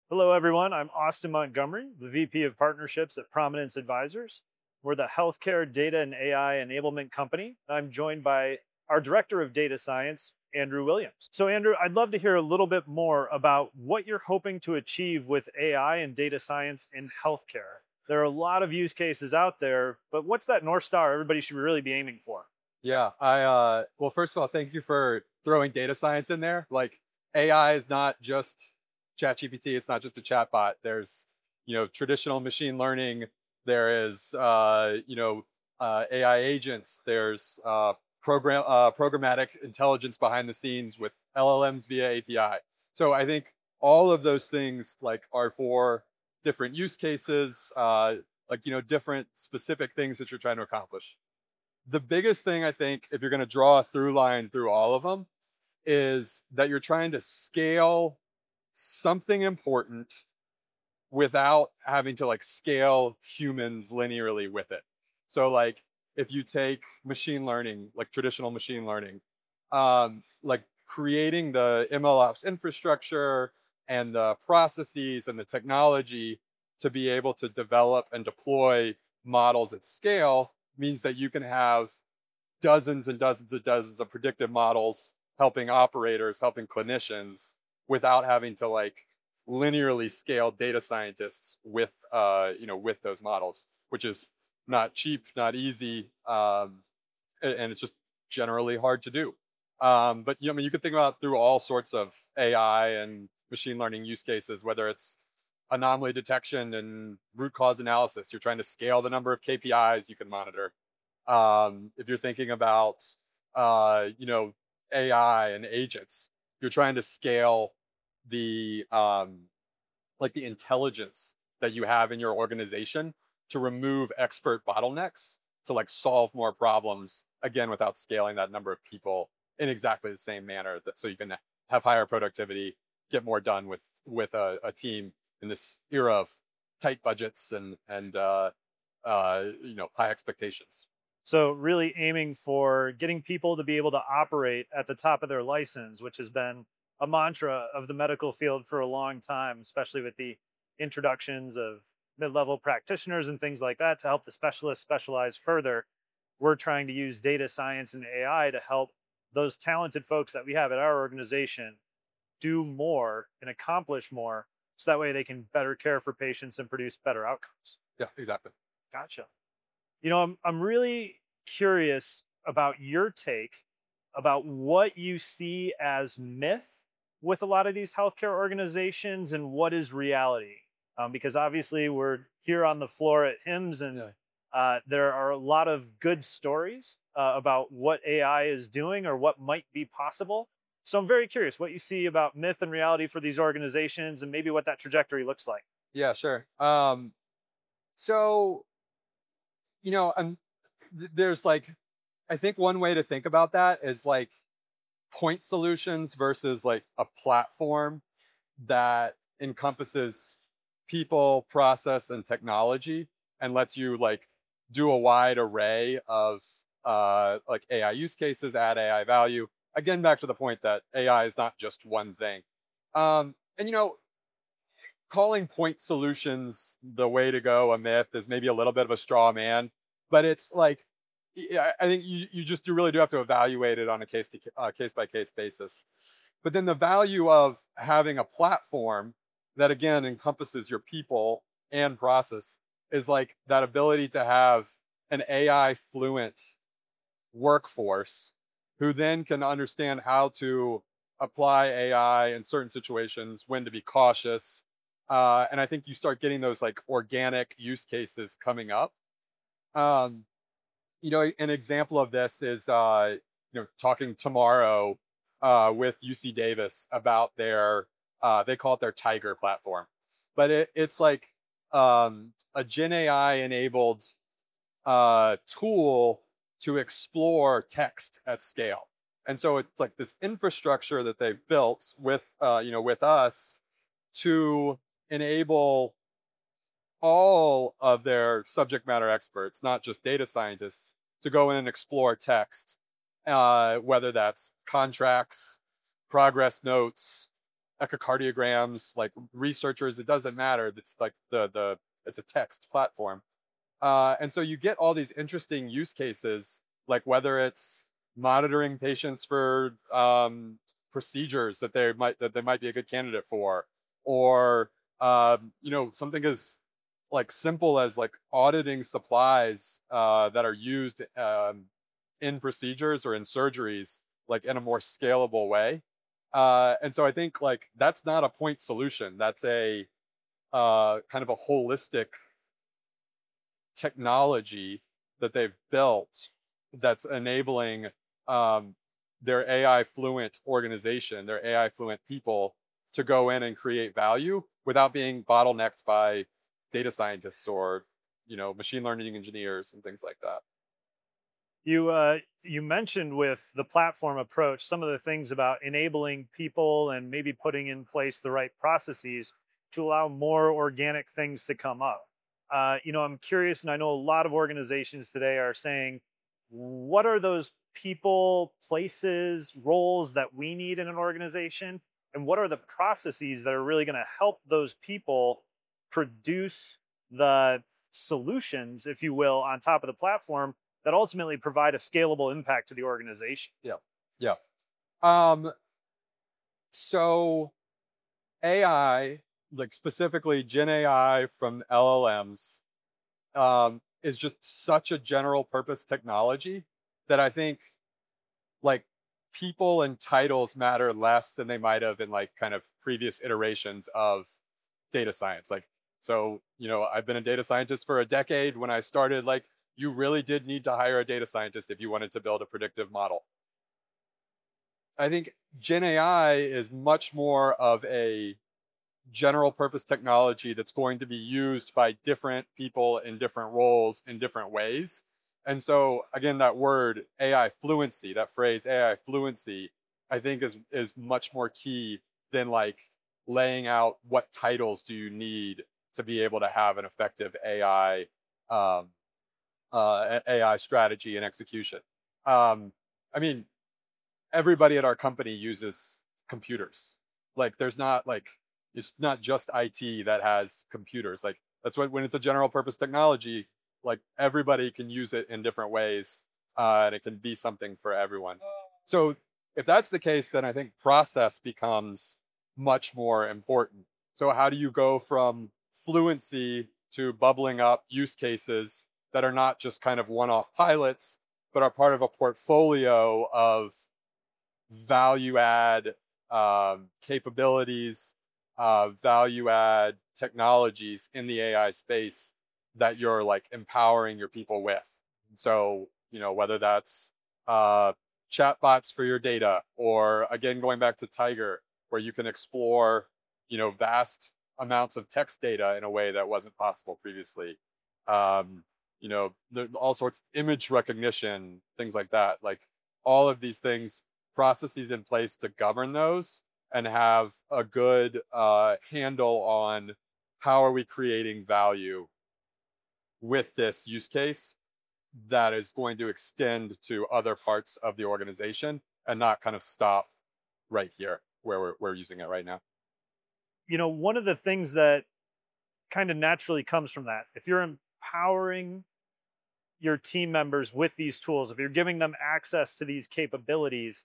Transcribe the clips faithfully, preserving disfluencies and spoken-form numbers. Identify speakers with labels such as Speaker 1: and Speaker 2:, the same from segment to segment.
Speaker 1: Hello, everyone. I'm Austin Montgomery, the V P of Partnerships at Prominence Advisors. We're the healthcare data and A I enablement company. I'm joined by our Director of Data Science, Andrew Williams. So, Andrew, I'd love to hear a little bit more about what you're hoping to achieve with A I and data science in healthcare. There are a lot of use cases out there, but what's that North Star everybody should really be aiming for?
Speaker 2: Yeah, I uh well first of all, thank you for throwing data science in there. Like A I is not just ChatGPT, it's not just a chatbot. There's, you know, traditional machine learning, there is uh, you know, uh, A I agents, there's uh program uh programmatic intelligence behind the scenes with L L Ms via A P I. So I think all of those things like are for different use cases, uh like you know, different specific things that you're trying to accomplish. The biggest thing I think, if you're going to draw a through line through all of them, is that you're trying to scale something important without having to like scale humans linearly with it. So like if you take machine learning, like traditional machine learning, um, like creating the M L ops infrastructure and the processes and the technology to be able to develop and deploy models at scale means that you can have dozens and dozens and dozens of predictive models helping operators, helping clinicians without having to like linearly scale data scientists with uh, you know with those models, which is not cheap, not easy, um, and, and it's just generally hard to do. Um, but you know, I mean, you could think about through all sorts of A I and machine learning use cases, whether it's anomaly detection and root cause analysis. You're trying to scale the number of K P Is you can monitor. Um, if you're thinking about, uh, you know, A I and agents, you're trying to scale the um, like the intelligence that you have in your organization to remove expert bottlenecks to like solve more problems again without scaling that number of people in exactly the same manner that so you can have higher productivity, get more done with with a, a team in this era of tight budgets and and uh, uh, you know high expectations.
Speaker 1: So, really aiming for getting people to be able to operate at the top of their license, which has been a mantra of the medical field for a long time, especially with the introductions of mid level practitioners and things like that to help the specialists specialize further. We're trying to use data science and A I to help those talented folks that we have at our organization do more and accomplish more so that way they can better care for patients and produce better outcomes.
Speaker 2: Yeah, exactly.
Speaker 1: Gotcha. You know, I'm I'm really curious about your take about what you see as myth with a lot of these healthcare organizations and what is reality. Um, because obviously we're here on the floor at HIMSS and
Speaker 2: Yeah.
Speaker 1: uh, there are a lot of good stories uh, about what A I is doing or what might be possible. So I'm very curious what you see about myth and reality for these organizations and maybe what that trajectory looks like.
Speaker 2: Yeah, sure. Um, so you know, um, th- there's like, I think one way to think about that is like point solutions versus like a platform that encompasses people, process, and technology, and lets you like do a wide array of uh, like A I use cases, add A I value. Again, back to the point that A I is not just one thing. Um, and you know, calling point solutions the way to go a myth is maybe a little bit of a straw man, but it's like yeah, I think you, you just you really do have to evaluate it on a case to uh, case by case basis. But then the value of having a platform that again encompasses your people and process is like that ability to have an A I fluent workforce who then can understand how to apply A I in certain situations, when to be cautious. Uh, and I think you start getting those like organic use cases coming up. Um, you know, an example of this is, uh, you know, talking tomorrow uh, with U C Davis about their, uh, they call it their Tiger platform, but it, it's like um, a Gen A I enabled uh, tool to explore text at scale. And so it's like this infrastructure that they've built with, uh, you know, with us to enable all of their subject matter experts, not just data scientists, to go in and explore text, uh, whether that's contracts, progress notes, echocardiograms, like researchers. It doesn't matter. It's like the the it's a text platform, uh, and so you get all these interesting use cases, like whether it's monitoring patients for um, procedures that they might that they might be a good candidate for, or um, you know, something as like simple as like auditing supplies uh, that are used um, in procedures or in surgeries, like in a more scalable way. Uh, and so I think like that's not a point solution. That's a uh, kind of a holistic technology that they've built that's enabling um, their A I fluent organization, their A I fluent people to go in and create value without being bottlenecked by data scientists or, you know, machine learning engineers and things like that.
Speaker 1: You uh, you mentioned with the platform approach some of the things about enabling people and maybe putting in place the right processes to allow more organic things to come up. Uh, you know, I'm curious, and I know a lot of organizations today are saying, what are those people, places, roles that we need in an organization, and what are the processes that are really going to help those people produce the solutions, if you will, on top of the platform that ultimately provide a scalable impact to the organization.
Speaker 2: Yeah. Yeah. Um, so A I, like specifically Gen A I from L L Ms, um, is just such a general purpose technology that I think like people and titles matter less than they might have in like kind of previous iterations of data science. Like, so, you know, I've been a data scientist for a decade. When I started, like, you really did need to hire a data scientist if you wanted to build a predictive model. I think Gen A I is much more of a general purpose technology that's going to be used by different people in different roles in different ways. And so again, that word A I fluency, that phrase A I fluency, I think is is much more key than like laying out what titles do you need to be able to have an effective A I um, uh, A I strategy and execution. Um, I mean, everybody at our company uses computers. Like, there's not like it's not just I T that has computers. Like, that's what when it's a general purpose technology, like everybody can use it in different ways, uh, and it can be something for everyone. So if that's the case, then I think process becomes much more important. So how do you go from fluency to bubbling up use cases that are not just kind of one-off pilots, but are part of a portfolio of value add um, capabilities, uh, value add technologies in the A I space that you're like empowering your people with. So, you know, whether that's uh, chatbots for your data, or again, going back to Tiger, where you can explore, you know, vast amounts of text data in a way that wasn't possible previously. Um, you know, there, all sorts of image recognition, things like that. Like all of these things, processes in place to govern those and have a good uh, handle on how are we creating value with this use case that is going to extend to other parts of the organization and not kind of stop right here where we're, we're using it right now.
Speaker 1: You know, one of the things that kind of naturally comes from that, if you're empowering your team members with these tools, if you're giving them access to these capabilities,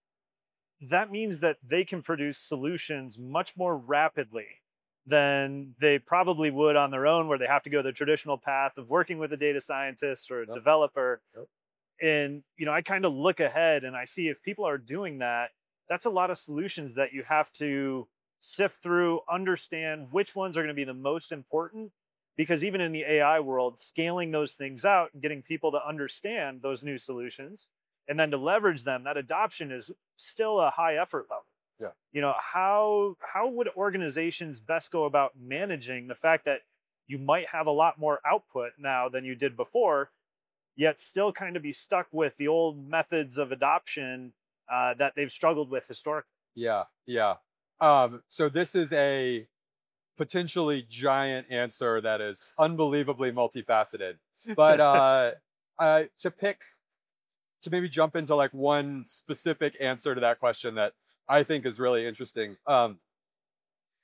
Speaker 1: that means that they can produce solutions much more rapidly than they probably would on their own, where they have to go the traditional path of working with a data scientist or a
Speaker 2: Yep.
Speaker 1: developer.
Speaker 2: Yep.
Speaker 1: And, you know, I kind of look ahead and I see if people are doing that, that's a lot of solutions that you have to sift through, understand which ones are going to be the most important. Because even in the A I world, scaling those things out and getting people to understand those new solutions and then to leverage them, that adoption is still a high effort level.
Speaker 2: Yeah.
Speaker 1: You know, how how would organizations best go about managing the fact that you might have a lot more output now than you did before, yet still kind of be stuck with the old methods of adoption uh, that they've struggled with historically?
Speaker 2: Yeah, yeah. Um, so this is a potentially giant answer that is unbelievably multifaceted. But uh, uh, to pick, to maybe jump into like one specific answer to that question that I think is really interesting. Um,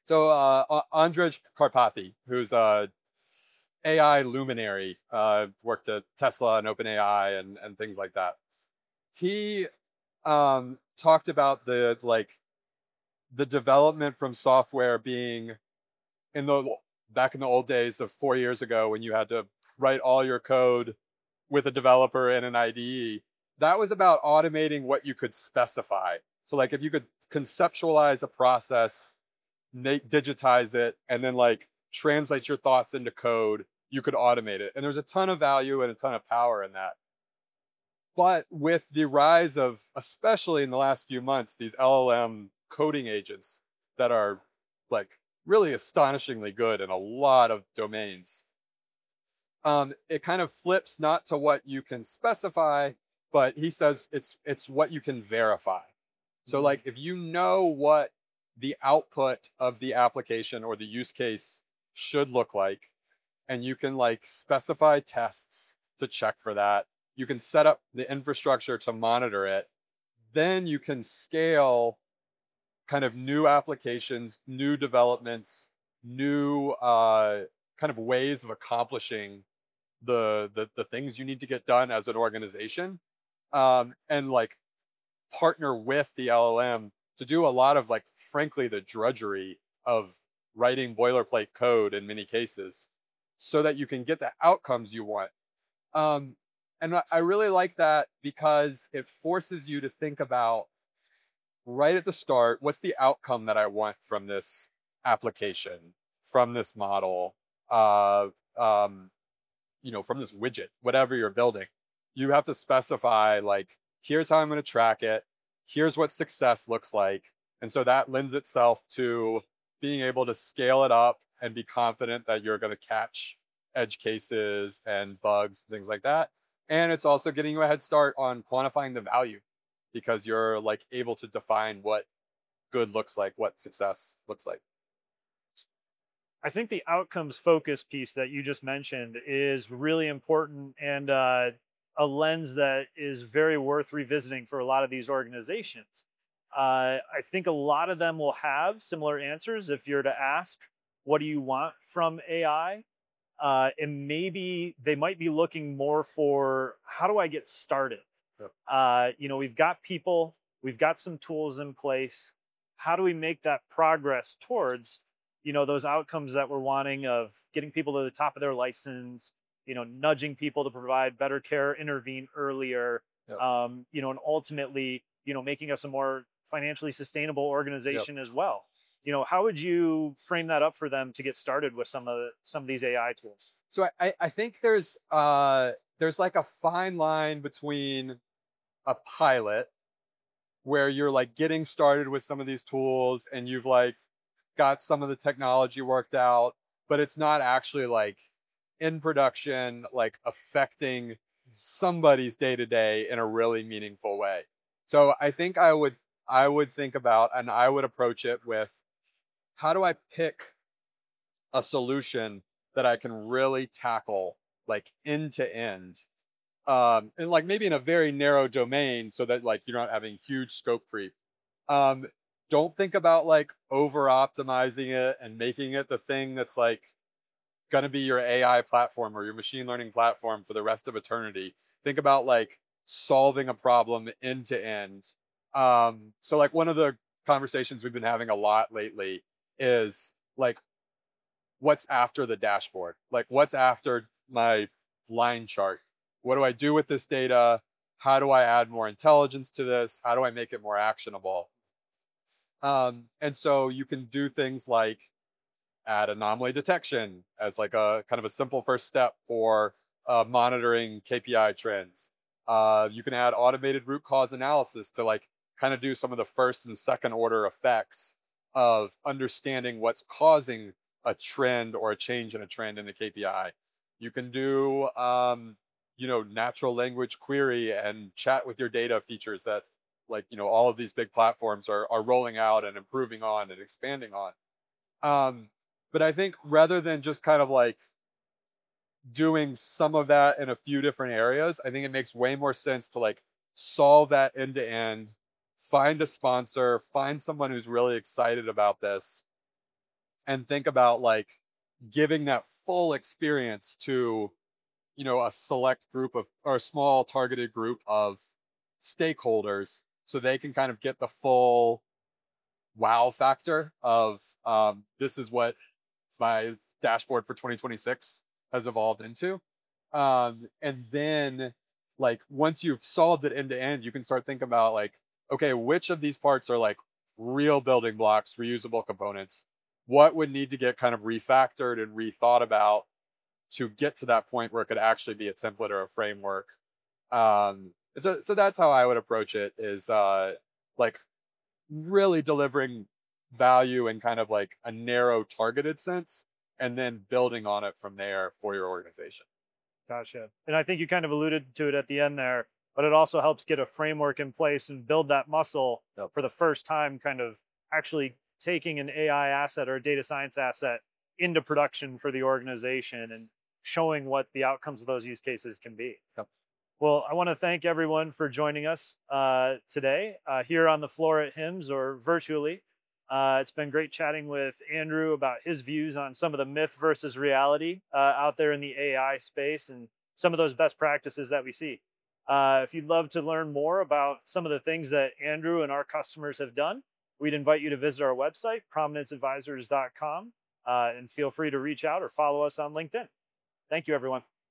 Speaker 2: So uh, A- Andrej Karpathy, who's a A I luminary, uh, worked at Tesla and OpenAI and and things like that. He um, talked about the like the development from software being in the back in the old days of four years ago when you had to write all your code with a developer and an I D E. That was about automating what you could specify. So like if you could conceptualize a process, make digitize it, and then like translate your thoughts into code, you could automate it. And there's a ton of value and a ton of power in that. But with the rise of, especially in the last few months, these L L M coding agents that are like really astonishingly good in a lot of domains, um, it kind of flips not to what you can specify, but he says it's it's what you can verify. So
Speaker 1: Mhm.
Speaker 2: like if you know what the output of the application or the use case should look like, and you can like specify tests to check for that, you can set up the infrastructure to monitor it, then you can scale kind of new applications, new developments, new uh, kind of ways of accomplishing the, the the things you need to get done as an organization, um, and like partner with the L L M to do a lot of like frankly the drudgery of writing boilerplate code in many cases so that you can get the outcomes you want. Um, and I really like that because it forces you to think about right at the start, what's the outcome that I want from this application, from this model, uh, um, you know, from this widget, whatever you're building. You have to specify like, here's how I'm going to track it. Here's what success looks like. And so that lends itself to being able to scale it up and be confident that you're going to catch edge cases and bugs, things like that. And it's also getting you a head start on quantifying the value because you're like able to define what good looks like, what success looks like.
Speaker 1: I think the outcomes focus piece that you just mentioned is really important and uh, a lens that is very worth revisiting for a lot of these organizations. Uh, I think a lot of them will have similar answers if you're to ask, what do you want from A I? Uh, and maybe they might be looking more for, how do I get started?
Speaker 2: Yep.
Speaker 1: Uh, you know, we've got people, we've got some tools in place. How do we make that progress towards, you know, those outcomes that we're wanting of getting people to the top of their license, you know, nudging people to provide better care, intervene earlier,
Speaker 2: Yep.
Speaker 1: um, you know, and ultimately, you know, making us a more financially sustainable organization
Speaker 2: Yep.
Speaker 1: as well. You know, how would you frame that up for them to get started with some of the, some of these A I tools?
Speaker 2: So I, I think there's uh, there's like a fine line between a pilot where you're like getting started with some of these tools and you've like got some of the technology worked out, but it's not actually like in production, like affecting somebody's day to day in a really meaningful way. So I think I would I would think about and I would approach it with, how do I pick a solution that I can really tackle like end to end, um, and like maybe in a very narrow domain so that like you're not having huge scope creep. Um, don't think about like over optimizing it and making it the thing that's like going to be your A I platform or your machine learning platform for the rest of eternity. Think about like solving a problem end to end. Um, so like one of the conversations we've been having a lot lately is like, what's after the dashboard? Like what's after my line chart? What do I do with this data? How do I add more intelligence to this? How do I make it more actionable? Um, and so you can do things like add anomaly detection as like a kind of a simple first step for uh, monitoring K P I trends. Uh, you can add automated root cause analysis to like kind of do some of the first and second order effects of understanding what's causing a trend or a change in a trend in the K P I. You can do, um, you know, natural language query and chat with your data features that like, you know, all of these big platforms are, are rolling out and improving on and expanding on. Um, but I think rather than just kind of like doing some of that in a few different areas, I think it makes way more sense to like solve that end to end, find a sponsor, find someone who's really excited about this, and think about like giving that full experience to, you know, a select group of, or a small targeted group of stakeholders, so they can kind of get the full wow factor of, um, this is what my dashboard for twenty twenty-six has evolved into. Um, and then like once you've solved it end to end, you can start thinking about like, okay, which of these parts are like real building blocks, reusable components? What would need to get kind of refactored and rethought about to get to that point where it could actually be a template or a framework? Um, so, so that's how I would approach it, is uh, like really delivering value in kind of like a narrow targeted sense, and then building on it from there for your organization.
Speaker 1: Gotcha. And I think you kind of alluded to it at the end there, but it also helps get a framework in place and build that muscle
Speaker 2: Yep.
Speaker 1: for the first time, kind of actually taking an A I asset or a data science asset into production for the organization and showing what the outcomes of those use cases can be.
Speaker 2: Yep.
Speaker 1: Well, I want to thank everyone for joining us uh, today uh, here on the floor at HIMSS or virtually. Uh, it's been great chatting with Andrew about his views on some of the myth versus reality uh, out there in the A I space and some of those best practices that we see. Uh, if you'd love to learn more about some of the things that Andrew and our customers have done, we'd invite you to visit our website, prominence advisors dot com, uh, and feel free to reach out or follow us on LinkedIn. Thank you, everyone.